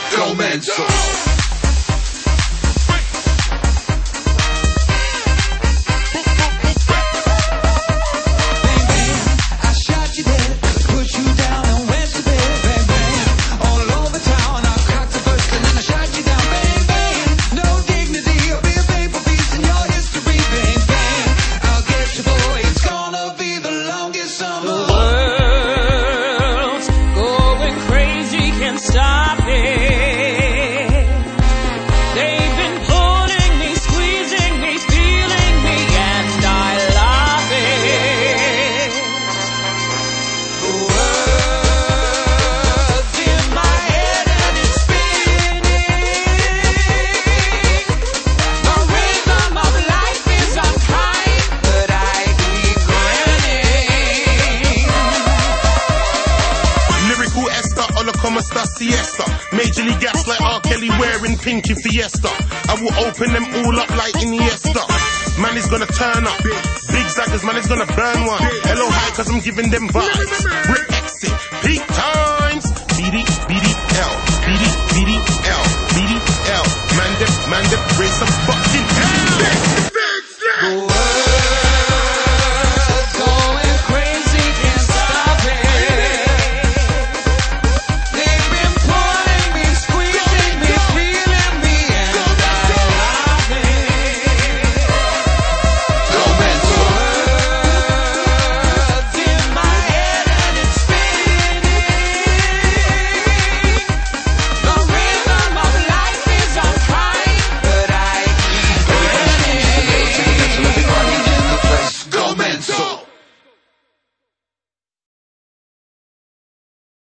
go mental. Stop it. They've been pulling me, squeezing me, feeling me, and I love it. The world's in my head and it's spinning. The rhythm of life is unkind, but I keep grinning. Lyrical Esther, Olacoma Star Siesta. Majorly gas like R. Kelly wearing Pinky Fiesta. I will open them all up like Iniesta. Man is gonna turn up. Big zaggers, man is gonna burn one. Hello, hi, cause I'm giving them vibes. Rip exit, peak times. BD, BDL, BD, BDL, BDL. Man, raise some